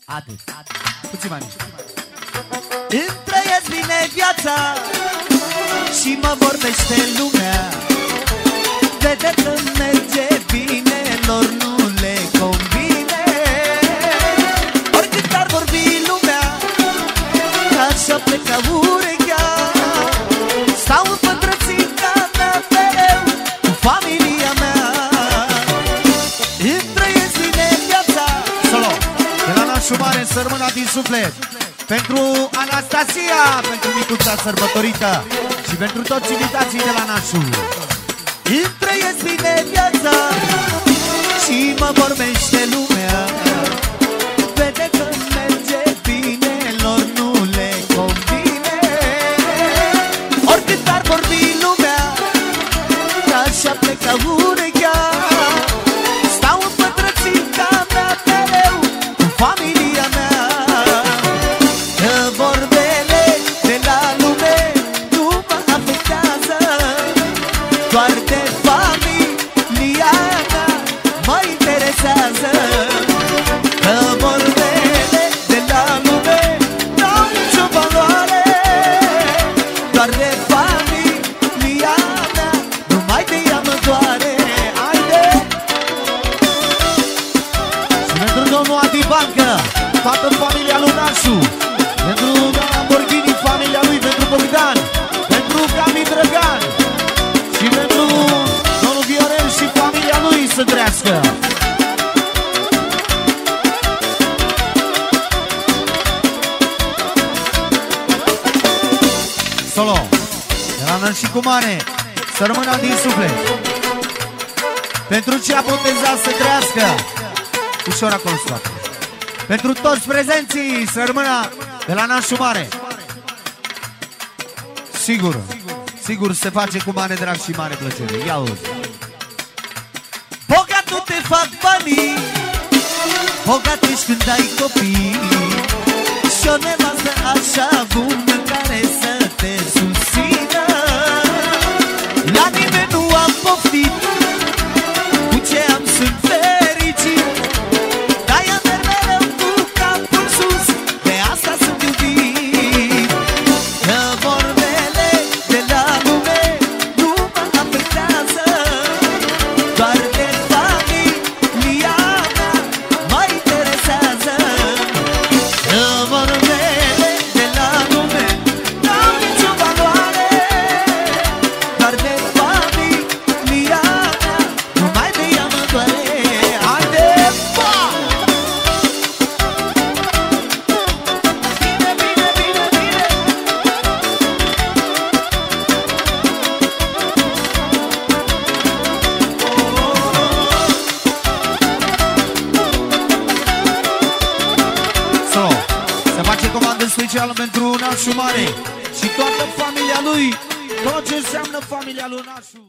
Atât. Puțin mai mic. Îmi trăiesc bine viața și mă vorbește lumea. Vede că merge bine, lor nu le convine. Oricât ar vorbi lumea, așa pleca urechea. Stau în pătrățica mea mereu cu familia mea. Îmi trăiesc bine viața. Solo de la Nașu Mare, sărmâna din suflet pentru Anastasia, pentru micuța sărbătorită și pentru toți invitații de la Nașu. Îmi trăiesc bine viața și mă vorbește lumea. Vede că merge bine, lor nu le convine. Oricât ar vorbi lumea, așa pleca urechea. Stau în pătrățica mea mereu cu familia mea. Că vorbele de la lume nu mă afectează, doar de familia mea mă interesează. Că vorbele de la lume n-au nicio valoare, doar de familia mea numai de ea mă doare. Haide! Și pentru domnul Adi Bancă, toată familia lui Nașu, pentru doamna Lamborghini, familia lui, pentru Bogdan, pentru Cami Drăgan și pentru domnul Viorel și familia lui să trăiască. Solo de la Nășicu Mare, sărmâna din suflet pentru ce a botezat să trăiască. Ușor acolo scoate. Pentru toți prezenții, sărmâna de la Nașu Mare. Sigur, sigur se face cu mare drag și mare plăcere. Ia auzi. Bogat nu te fac banii, bogat ești când ai copii și o nevastă așa bună care să te susțină. La nimeni nu am poftit, cu ce am sunt fericit. De-aia merg mereu cu capul sus, de asta sunt iubit. Că vorbele de la lume nu mă afectează, doar de familia mea mă interesează. Că vorbele de la lume n-au nicio valoare, doar de familia mea numai de ea mă doare. Haide, pa! Bine, bine, bine, bine! So, se face comandă specială pentru Nașu Mare și toată familia lui, tot ce înseamnă familia lui Nașu.